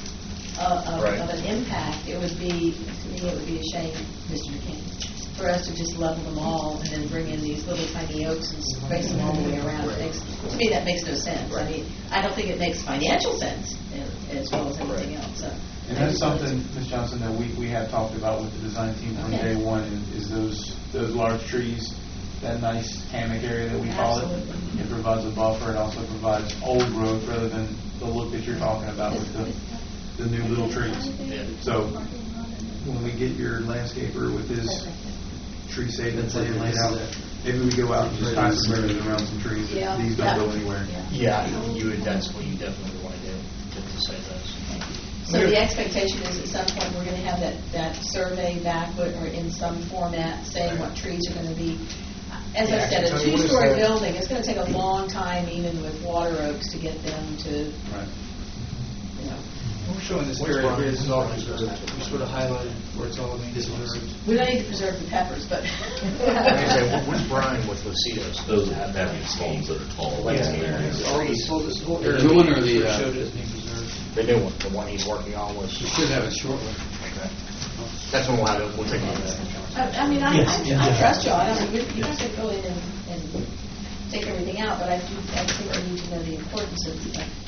uh, of, Right. of an impact, it would be, to me, it would be a shame, Mister McCain, for us to just level them all and then bring in these little tiny oaks and space them all the way around. It makes, to me, that makes no sense. I mean, I don't think it makes financial sense uh, as well as anything else, so. And that's something, Miz Johnson, that we, we have talked about with the design team from Okay. day one, is, is those, those large trees, that nice hammock area that we call it. Absolutely. It provides a buffer, it also provides old growth rather than the look that you're talking about with the, the new little trees. Yeah. So, when we get your landscaper with his tree saving plan laid out, maybe we go out and just tie some ribbons around some trees, Yeah. these Yeah. don't go anywhere. Yeah. Yeah, you would, that's what you definitely want to do, to to save those. So the expectation is at some point, we're going to have that, that survey back with- or in some format saying what trees are going to be. As I Yeah, said, a Tony, what is two-story that? building, it's going to take a long time, even with water oaks, to get them to, Right. you know. We're showing this Where's area Brian? here, this is all preserved. We sort of highlighted where it's all being preserved. We don't need to preserve the peppers, but. Like I said, where's Brian with Lucido's? Those are happy palms that are tall. Yeah. All this, whole- this whole The area new one or the, uh, showed as being preserved. The new one, the one he's working on was. We should have it shortly. Okay. That's when we'll have it, we'll take a look at that. I I mean, I, Yes, I yeah. I trust y'all, I don't mean, you're not going to go in and, and take everything out, but I do, I think we need to know the importance of, of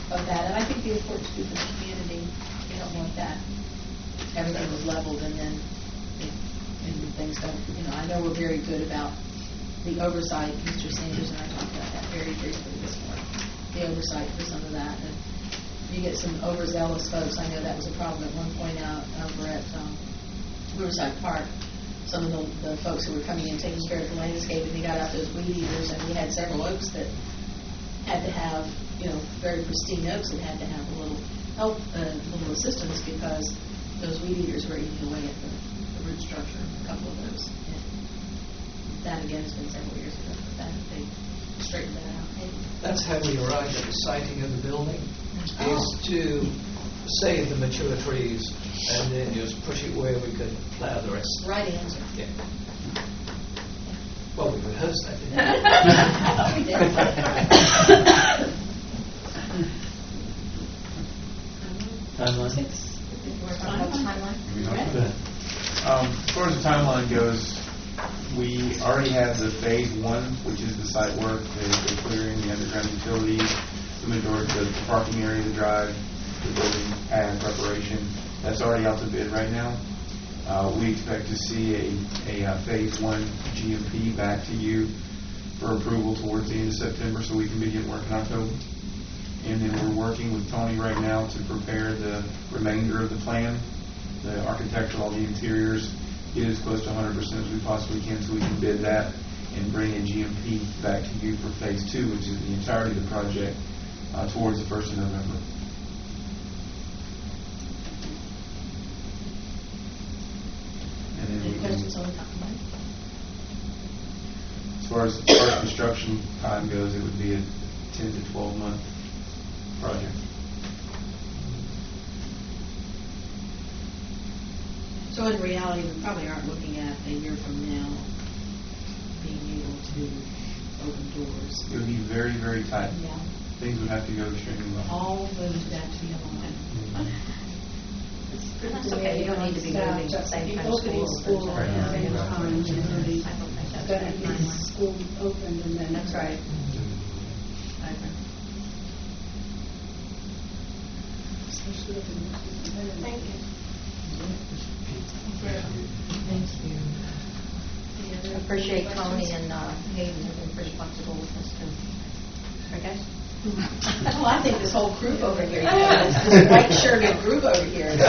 of that, and I think the importance to the community, you don't want that, everything was leveled and then, it- and things don't, you know, I know we're very good about the oversight, Mister Sanders and I talked about that very briefly this morning, the oversight for some of that, and you get some overzealous folks, I know that was a problem at one point out over at um, Riverside Park, some of the, the folks who were coming in taking care of the landscape, and they got out those weed eaters, and we had several oaks that had to have, you know, very pristine oaks that had to have a little help, a little assistance, because those weed eaters were eating away at the, the root structure of a couple of those. And that, again, has been several years ago, but that, they straightened that out. That's how we arrived at the siting of the building, Oh. is to save the mature trees and then just push it where we could plow the rest. Right answer. Yeah. Well, we rehearsed that, didn't We we? did. Timeline? We're talking about the timeline? Um, As far as the timeline goes, we already have the phase one, which is the site work, the the clearing, the underground utilities, the majority, the parking area, the drive, the building pad preparation. That's already out to bid right now. Uh, We expect to see a, a uh, phase one G M P back to you for approval towards the end of September, so we can begin work in October. And then we're working with Tony right now to prepare the remainder of the plan, the architectural, all the interiors, get as close to one hundred percent as we possibly can so we can bid that and bring a G M P back to you for phase two, which is the entirety of the project, uh, towards the first of November. And then we Any can, questions on the timeline? as far as, as far as construction time goes, it would be a ten to twelve month project. So in reality, we probably aren't looking at a year from now being able to open doors. It would be very, very tight. Yeah. Things would have to go extremely well. All moves back to the line. That's okay, you don't need to be moving at the same time Opening schools. school at the same time, and really I don't think that's better right. get school opened and then. That's right. I agree. Especially with the- Thank you. Thank you. Any I other appreciate questions? Tony and uh, Hayden have been pretty flexible with this too. Okay? Well, I think this whole group over here, you know, this, this white shirted group over here. Uh,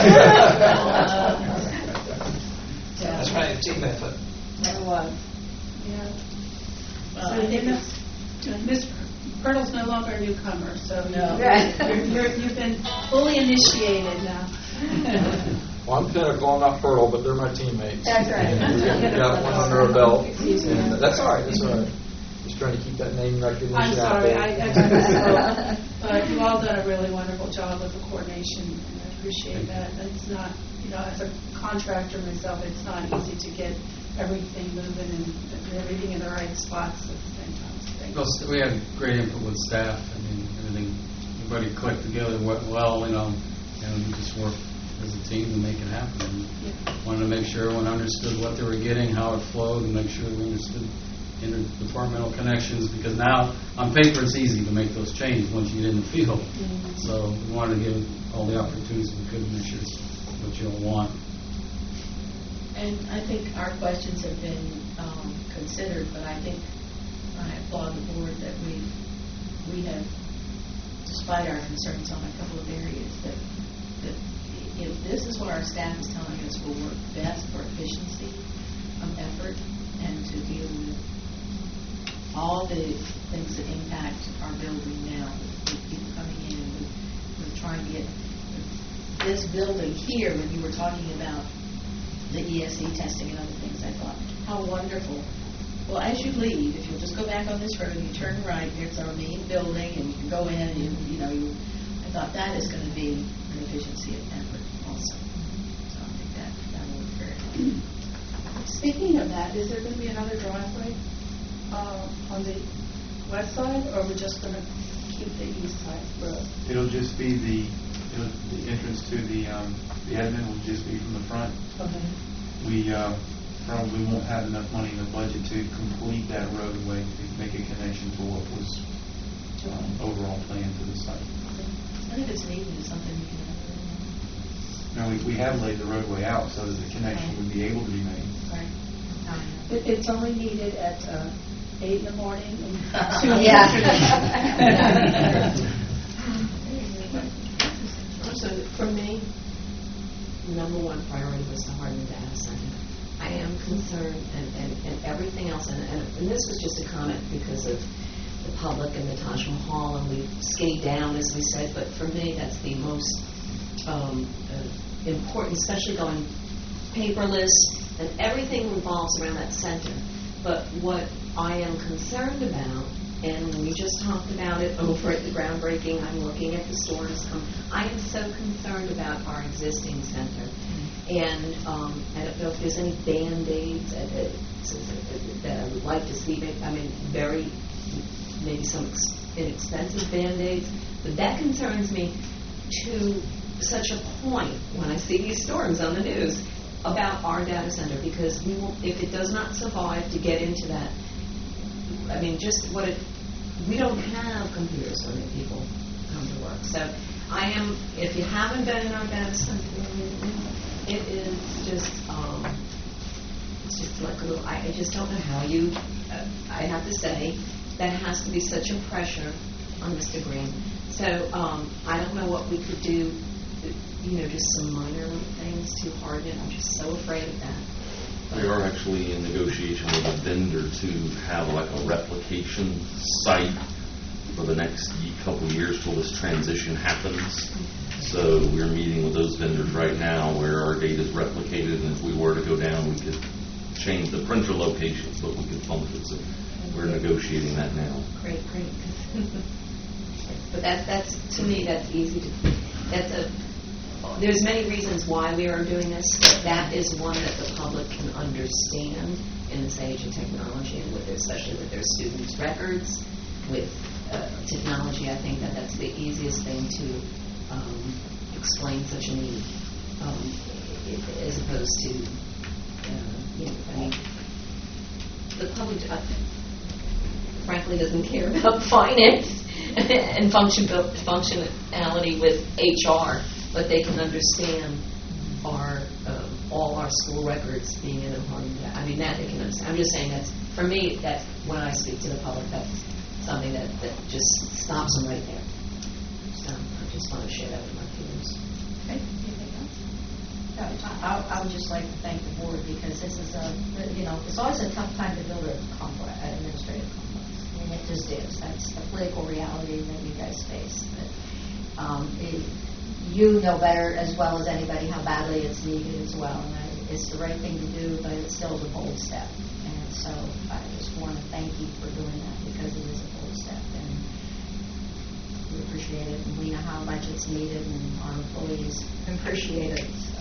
yeah. That's right, a team effort. Never was. Yeah. Well, So I think you know, it's, Miss Pirtle's no longer a newcomer, so No. you're, you're, you've been fully initiated now. Well, I'm Pinnacle, I'm not Pearl, but they're my teammates. That's right. And we got one under our belt, Excuse me. and that's all right, that's all right. Just trying to keep that name recognition I'm out sorry, there. I, I took this slow, but you've all done a really wonderful job with the coordination, and I appreciate that. It's not, you know, as a contractor myself, it's not easy to get everything moving and everything in the right spots at the same time. So thank you. Well, st- we had great input with staff. I mean, everything, everybody clicked together we- well, you know, and we just worked as a team to make it happen. And wanted to make sure everyone understood what they were getting, how it flowed, and make sure we understood interdepartmental connections, because now, on paper, it's easy to make those changes once you get in the field. Mm-hmm. So we wanted to give all the opportunities we could to make sure it's what you all want. And I think our questions have been um, considered, but I think I applaud the board that we we have, despite our concerns on a couple of areas, that that if this is what our staff is telling us will work best for efficiency of effort and to deal with all the things that impact our building now, with people coming in, with, with trying to get this building here, when you were talking about the E S E testing and other things, I thought, how wonderful. Well, as you leave, if you'll just go back on this road and you turn right, there's our main building, and you can go in, and you, you know, you, I thought that is going to be an efficiency of effort also. So I think that, that will work very well. Speaking of that, is there going to be another driveway uh, on the west side, or are we just going to keep the east side road? It'll just be the, it'll, the entrance to the, um, the admin will just be from the front. Okay. We uh, probably won't have enough money in the budget to complete that roadway to make a connection to what was um, overall planned for the site. And if it's needed, it's something you can have. Now, we, we have laid the roadway out so that the connection would be able to be made. Right. It, it's only needed at uh, eight in the morning and two in the Yeah. afternoon. So for me, number one priority was to harden the data center. I am concerned, and, and, and everything else, and, and, and this was just a comment because of the public and the Taj Mahal, and we skinny down, as we said, but for me, that's the most um, uh, important, especially going paperless, and everything revolves around that center. But what I am concerned about, and we just talked about it over at the groundbreaking, I'm looking at the stores. Um, I am so concerned about our existing center. And um, I don't know if there's any Band-Aids that, that, that I would like to see. I mean, very, maybe some ex- inexpensive Band-Aids. But that concerns me to such a point when I see these storms on the news about our data center, because we will, if it does not survive to get into that, I mean, just what it, we don't have computers when the people come to work. So I am, if you haven't been in our data center, it is just, um, it's just like a little, I, I just don't know how you, uh, I have to say, that has to be such a pressure on Mister Green. So um, I don't know what we could do, you know, just some minor little things to harden it. I'm just so afraid of that. We are actually in negotiation with a vendor to have like a replication site for the next ye- couple of years till this transition happens. So we're meeting with those vendors right now where our data is replicated, and if we were to go down, we could change the printer locations, but we could function. So we're negotiating that now. Great, great. But that's, that's, to me, that's easy to, that's a, there's many reasons why we are doing this, but that is one that the public can understand in this age of technology, and with, especially with their students' records, with uh, technology. I think that that's the easiest thing to um, explain such a need, um, as opposed to, uh, you know, I mean, the public, uh, frankly, doesn't care about finance and function functionality with H R, but they can understand our um, all our school records being in a home. I mean, that they can understand. I'm just saying that's, for me, that's when I speak to the public, that's something that, that just stops them right there. So I just want to share that with my peers. Okay, anything else? No, I, I would just like to thank the board, because this is a, you know, it's always a tough time to build a complex, an administrative complex. I mean, it just is. That's the political reality that you guys face. But um, it, you know better as well as anybody how badly it's needed as well. And I, it's the right thing to do, but it still is a bold step. And so I just want to thank you for doing that, because it is a bold step. And we appreciate it, and we know how much it's needed, and our employees appreciate it. So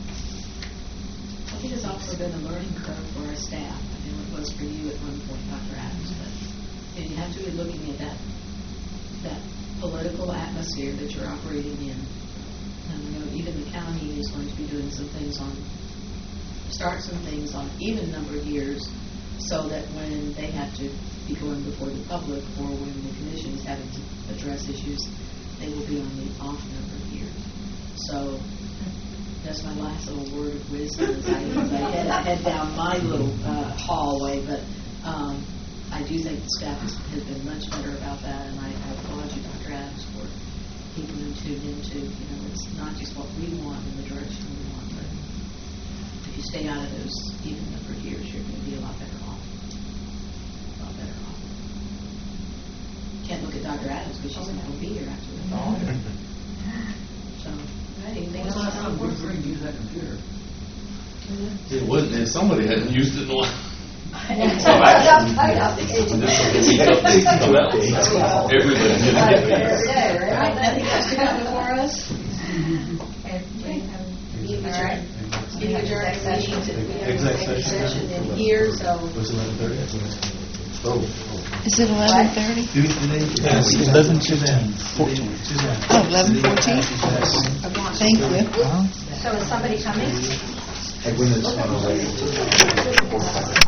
I think it's also been a learning curve for our staff. I mean, it was for you at one point, Doctor Adams, but you have to be looking at that that political atmosphere that you're operating in. And you know, even the county is going to be doing some things on, start some things on even number of years, so that when they have to be going before the public, or when the commission is having to address issues, they will be on the off number of years. So that's my last little word of wisdom as I, as I head, head down my little uh, hallway. But um, I do think the staff has, has been much better about that, and I, I applaud you, Doctor Adams, for keeping them tuned into, you know, it's not just what we want and the direction we want, but if you stay out of those even number of years, you're going to be a lot better off. A lot better off. Can't look at Doctor Adams because she's not going to be here after the fall. So, anything else? Time we were use that computer. It wasn't, and somebody hadn't used it in a while. I know. I know. Everybody did Every it. day, All right, right? nothing else to come before us? Okay. Meeting All right. adjourned. Meeting adjourned. Exec session. We have Exec an executive session. session in here, so. Was it eleven thirty? Oh. Is it eleven thirty? Yes, eleven Suzanne. Fourteen. Oh, eleven fourteen? Thank you. So is somebody coming? Edwin is on the way.